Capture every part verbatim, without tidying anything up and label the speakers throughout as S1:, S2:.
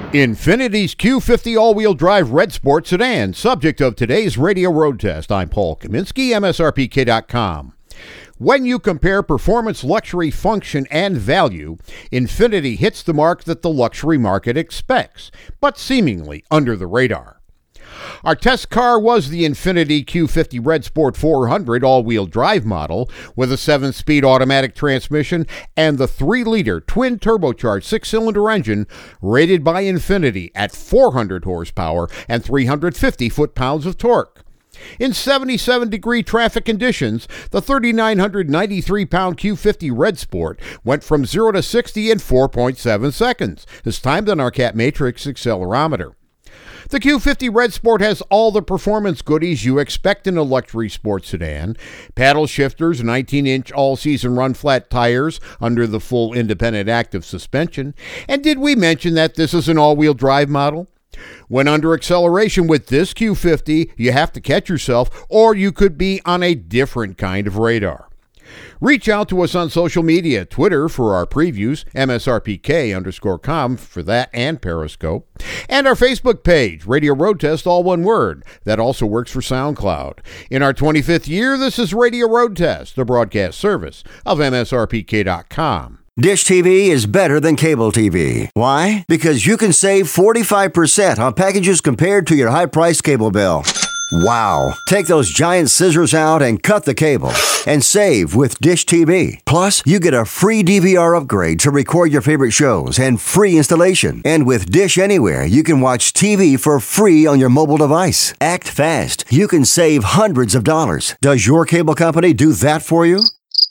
S1: Infinity's Q fifty all-wheel drive red sport sedan, subject of today's radio road test. I'm Paul Kaminsky, M S R P K dot com. When you compare performance, luxury, function, and value, Infinity hits the mark that the luxury market expects, but seemingly under the radar. Our test car was the Infiniti Q fifty Red Sport four hundred all-wheel drive model with a seven-speed automatic transmission and the three liter twin turbocharged six-cylinder engine rated by Infiniti at four hundred horsepower and three hundred fifty foot-pounds of torque. In seventy-seven degree traffic conditions, the three thousand nine hundred ninety-three pound Q fifty Red Sport went from zero to sixty in four point seven seconds, as timed on our Cat Matrix accelerometer. The Q fifty Red Sport has all the performance goodies you expect in a luxury sports sedan: paddle shifters, nineteen inch all-season run-flat tires under the full independent active suspension. And did we mention that this is an all-wheel drive model? When under acceleration with this Q fifty, you have to catch yourself, or you could be on a different kind of radar. Reach out to us on social media, Twitter for our previews, M S R P K underscore com for that and Periscope, and our Facebook page, Radio Road Test, all one word. That also works for SoundCloud. In our twenty-fifth year, this is Radio Road Test, the broadcast service of M S R P K dot com.
S2: Dish T V is better than cable T V. Why? Because you can save forty-five percent on packages compared to your high-priced cable bill. Wow. Take those giant scissors out and cut the cable and save with Dish T V. Plus, you get a free D V R upgrade to record your favorite shows and free installation. And with Dish Anywhere, you can watch T V for free on your mobile device. Act fast. You can save hundreds of dollars. Does your cable company do that for you?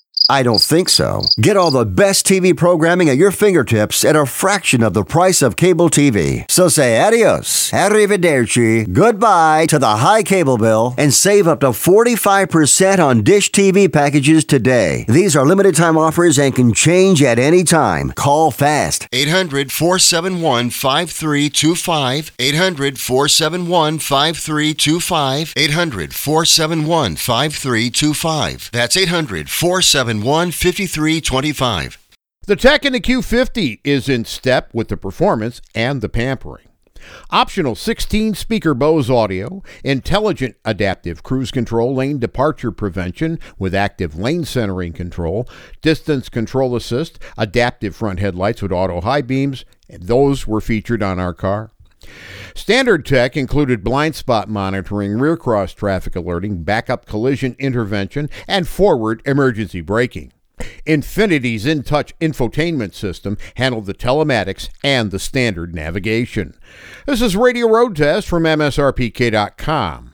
S2: I don't think so. Get all the best T V programming at your fingertips at a fraction of the price of cable T V. So say adios, arrivederci, goodbye to the high cable bill and save up to forty-five percent on Dish T V packages today. These are limited time offers and can change at any time. Call fast.
S3: eight hundred, four seven one, five three two five. eight hundred, four seven one, five three two five. eight hundred, four seven one, five three two five. That's eight hundred, four seven one, five three two five.
S1: The tech in the Q fifty is in step with the performance and the pampering. Optional sixteen speaker Bose audio, intelligent adaptive cruise control, lane departure prevention with active lane centering control, distance control assist, adaptive front headlights with auto high beams, and those were featured on our car. Standard tech included blind spot monitoring, rear cross traffic alerting, backup collision intervention, and forward emergency braking. Infiniti's InTouch infotainment system handled the telematics and the standard navigation. This is Radio Road Test from M S R P K dot com.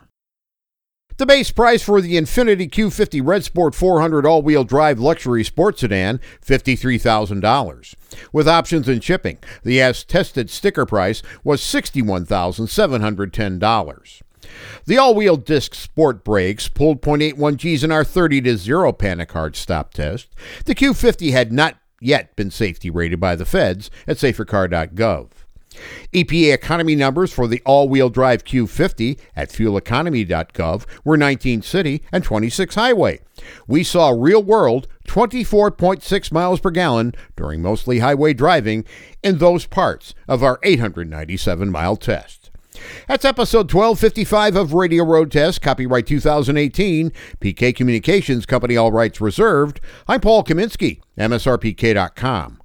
S1: The base price for the Infiniti Q fifty Red Sport four hundred all-wheel drive luxury sports sedan, fifty-three thousand dollars. With options and shipping, the as-tested sticker price was sixty-one thousand seven hundred ten dollars. The all-wheel disc sport brakes pulled point eight one G's in our thirty to zero panic hard stop test. The Q fifty had not yet been safety rated by the feds at safer car dot gov. E P A economy numbers for the all-wheel drive Q fifty at fuel economy dot gov were nineteen city and twenty-six highway. We saw real-world twenty-four point six miles per gallon during mostly highway driving in those parts of our eight hundred ninety-seven mile test. That's episode twelve fifty-five of Radio Road Test, copyright two thousand eighteen, P K Communications Company, all rights reserved. I'm Paul Kaminsky, M S R P K dot com.